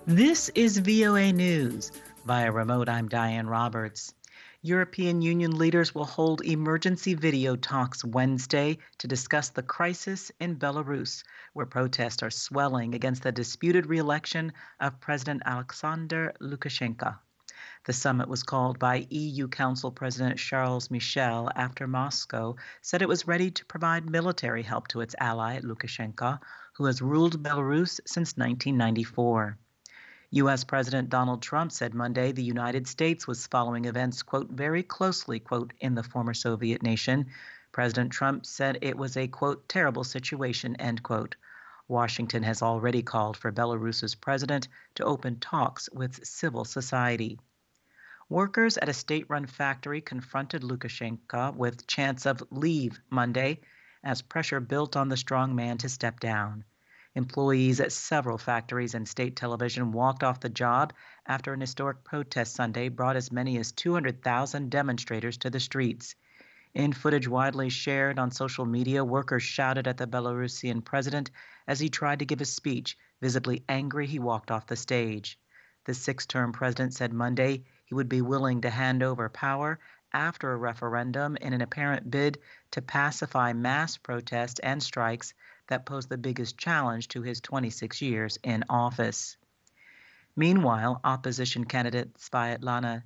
This is VOA News. Via remote, I'm Diane Roberts. European Union leaders will hold emergency video talks Wednesday to discuss the crisis in Belarus, where protests are swelling against the disputed re-election of President Alexander Lukashenko. The summit was called by EU Council President Charles Michel after Moscow said it was ready to provide military help to its ally Lukashenko, who has ruled Belarus since 1994. U.S. President Donald Trump said Monday the United States was following events, quote, very closely, quote, in the former Soviet nation. President Trump said it was a, quote, terrible situation, end quote. Washington has already called for Belarus's president to open talks with civil society. Workers at a state-run factory confronted Lukashenko with chants of leave Monday as pressure built on the strong man to step down. Employees at several factories and state television walked off the job after an historic protest Sunday brought as many as 200,000 demonstrators to the streets. In footage widely shared on social media, workers shouted at the Belarusian president as he tried to give a speech. Visibly angry, he walked off the stage. The six-term president said Monday he would be willing to hand over power after a referendum in an apparent bid to pacify mass protests and strikes that pose the biggest challenge to his 26 years in office. Meanwhile, opposition candidate Svyatlana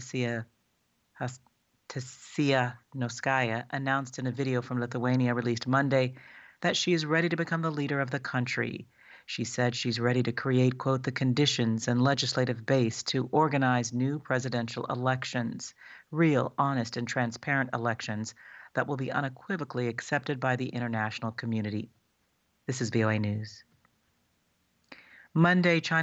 Tsikhanouskaya announced in a video from Lithuania released Monday that she is ready to become the leader of the country. She said she's ready to create, quote, the conditions and legislative base to organize new presidential elections, real, honest, and transparent elections that will be unequivocally accepted by the international community. This is VOA News. Monday, China